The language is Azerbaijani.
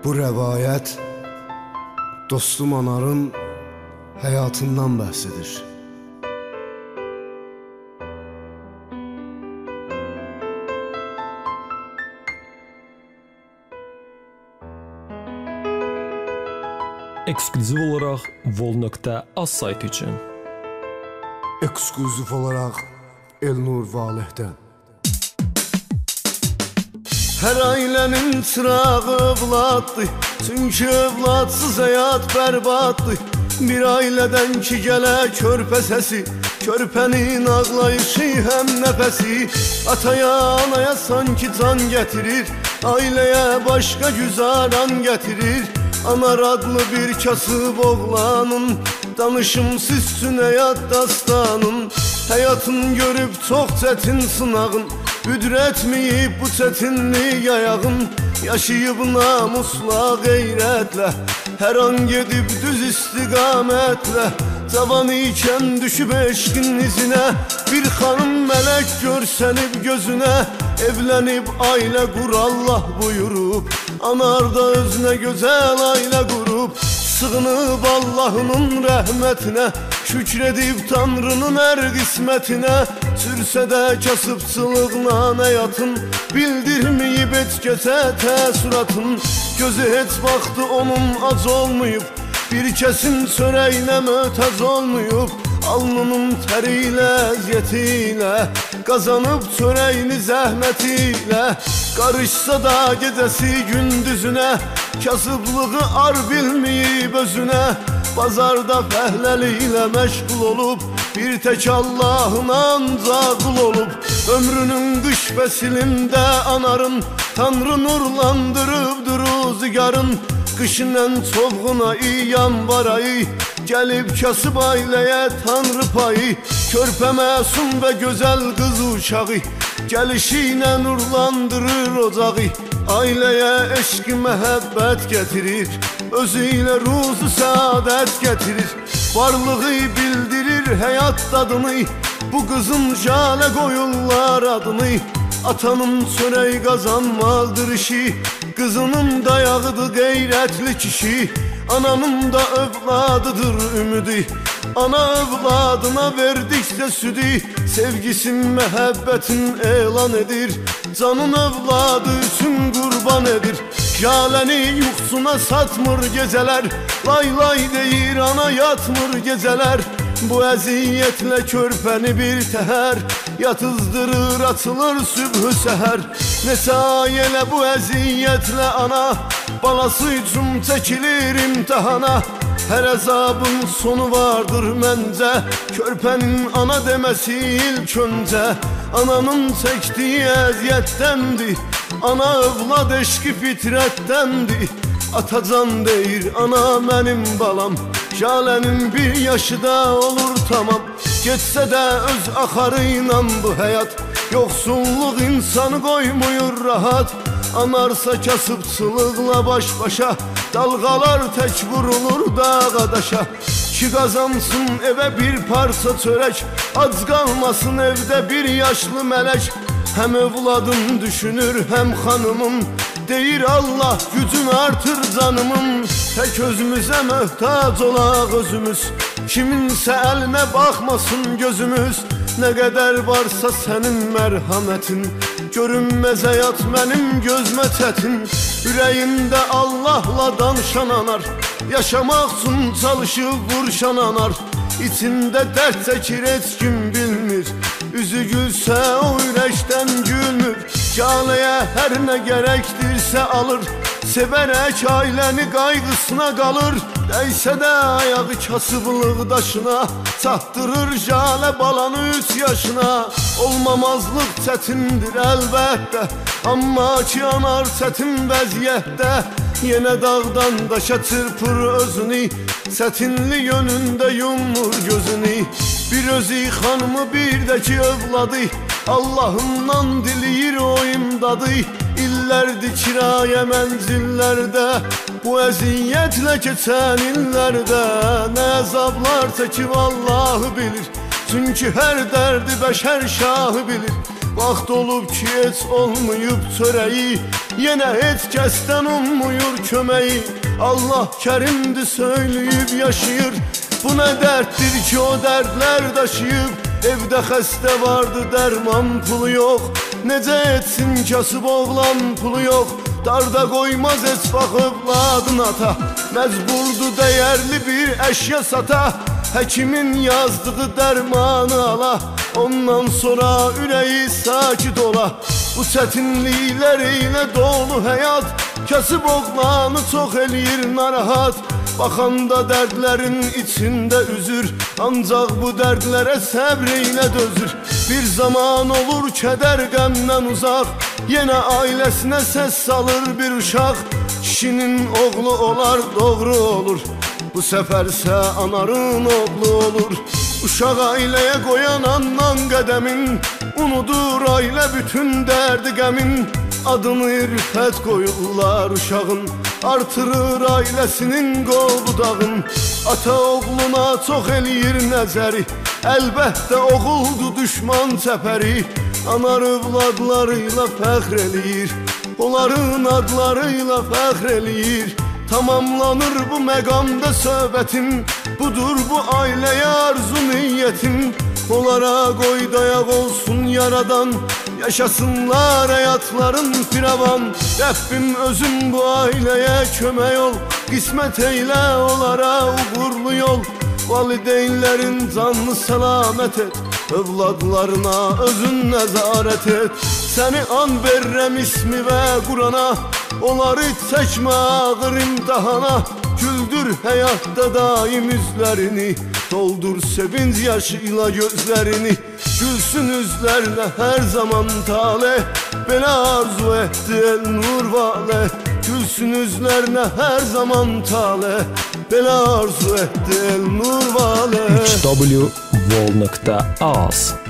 Bu rəvayət dostum Anarın həyatından bəhs edir. Eksklüziv olaraq Vol.az saytı üçün. Eksklüziv olaraq Elnur Valeh'dən. Hər ailənin çırağı övladdır, çünki övladsız həyat bərbaddır. Bir ailədən ki gələ körpə səsi, körpənin ağlayışı həm nəfəsi. Ataya, anaya sanki can gətirir, ailəyə başqa güzaran gətirir. Anar adlı bir kasıb oğlanın, danışımsız üçün həyat dastanın. Həyatın görüb çox çətin sınağın, büdrətməyib bu çətinlik ayağın. Yaşayıb namusla, qeyrətlə, hər an gedib düz istiqamətlə. Cavan ikən düşüb eşqin izinə, bir xanım mələk görsənib gözünə. Evlənib ailə qur Allah buyurub, Anar da özünə gözəl ailə qurub. Sığınıb Allahının rəhmətinə, şükr edib Tanrının hər qismətinə. Sürsə də kasıbçılıqla həyatın, bildirməyib heç kəsə təəssüratın. Gözü heç vaxtı onun ac olmayıb, bir kəsin çörəyinə möhtac olmayıb. Alnının təri ilə, əziyyəti ilə, qazanıb çörəyini zəhməti ilə. Qarışsa da gecəsi gündüzünə, kasıblığı ar bilməyib özünə. Bazarda fəhləliklə məşğul olub, bir tək Allahın ancaq qul olub. Ömrünün qış fəsilində Anarın, Tanrı nurlandırıbdır rüzgarın. Qışın ən çovğuna yanvar ayı, gəlib kasıb ailəyə Tanrı payı. Körpə məsum və gözəl qız uşağı, gəlişi ilə nurlandırır ocağı. Ailəyə eşq məhəbbət gətirir, özü ilə ruzu səadət gətirir. Varlığı bildirir həyat dadını, bu qızın jalə qoyurlar adını. Atanın çörək qazanmaqdır işi, qızının dayağıdır qeyrətli kişi. Ananın da övladıdır ümidi, ana övladına verdikcə südü. Sevgisin, məhəbbətin elan edir, canın övladı üçün qurban edir. Jaləni yuxusuna satmır gecələr, lay lay deyir ana yatmır gecələr. Bu əziyyətlə körpəni bir təhər, yatızdırır açılır sübhü səhər. Neçə ay elə bu əziyyətlə ana, balası üçün çəkilir imtihana. Hər əzabın sonu vardır məncə, körpənin ana deməsi ilk öncə. Ananın çəkdiyi əziyyətdəndir, ana övlad eşqi fitrətdəndir. Atacan deyir ana mənim balam, jalənin bir yaşı da olur tamam. Getsə də öz axarı ilə bu həyat, yoxsulluq insanı qoymuyur rahat. Anarsa kasıbçılıqla baş-başa, dalğalar tək vurulur dağa daşa. Ki qazansın evə bir parça çörək, ac qalmasın evdə bir yaşlı mələk. Həm övladın düşünür həm xanımın, deyir Allah gücün artır canımın. Tək özümüzə möhtac olaq özümüz, kiminsə əlinə baxmasın gözümüz. Nə qədər varsa sənin mərhəmətin, görünməz həyat mənim gözmə çətin. Ürəyində Allahla danışan anar, yaşamaq üçün çalışıb vurşan anar. İçində dərd çəkir heç kim bilmir, üzü gülsə o ürəkdən gülmür. Jaləyə hər nə gərəkdirsə alır, sevərək ailəni qayğısına qalır. Dəysə də ayağı kasıblıq daşına, çatdırır jalə balanı 3 yaşına. Olmamazlıq çətindir əlbəttə, amma ki anar çətin vəziyyətdə. Yenə dağdan daşa çırpır özünü, çətinli yönündə yumur gözünü. Bir özü xanımı bir də ki övladı, Allahımdan diliyir o imdadı. İllərdir kirayə mənzillərdə, bu əziyyətlə keçən illərdə. Nə əzablar çəkib Allahı bilir, çünki hər dərdi bəşər şahı bilir. Vaxt olub ki heç olmayıb çörəyi, yenə heç kəsdən olmuyor köməyi. Allah kərimdir söyləyib yaşayır, bu nə dərddir ki o dərdlər daşıyıb. Evdə xəstə vardı dərman pulu yox, necə etsin kasıb oğlan pulu yox. Darda qoymaz heç baxıb ladın ata, məcburdu dəyərli bir əşya sata. Həkimin yazdığı dərmanı ala, ondan sonra ürəyi sakit ola. Bu çətinliklər ilə dolu həyat, kasıb oğlanı çox eləyir narahat. Baxanda dərdlərin içində üzür, ancaq bu dərdlərə səbr ilə dözür. Bir zaman olur kədər qəmdən uzaq, yenə ailəsinə səs salır bir uşaq. Kişinin oğlu olar doğru olur, bu səfərsə anarın oğlu olur. Uşaq ailəyə qoyan andan qədəmin, unudur ailə bütün dərdi qəmin. Adını Rüfət qoyurlar uşağın, artırır ailəsinin qol-budağın. Ata oğluna çox eləyir nəzəri, əlbəttə oğuldu düşman çəpəri. Anar övladlarıyla fəxr eləyir, onların adlarıyla fəxr eləyir. Tamamlanır bu məqamda söhbətim, budur bu ailəyə arzu niyyətim. Onlara qoy dayaq olsun yaradan, yaşasınlar həyatların firavan. Rəbbim özün bu ailəyə kömək ol, qismət eylə onlara uğurlu yol. Valideynlərin canını səlamət et, övladlarına özün nəzarət et. Səni an verrəm ismi və Qurana, onları çəkmə ağır imtihana. Güldür həyatda daim üzlərini, doldur sevinç yaşıyla gözlərini. Gülsün üzlərinə hər zaman tale, belə arzu etdi Elnur Valeh. Gülsün üzlərinə hər zaman tale, belə arzu etdi Elnur Valeh. www.vol.az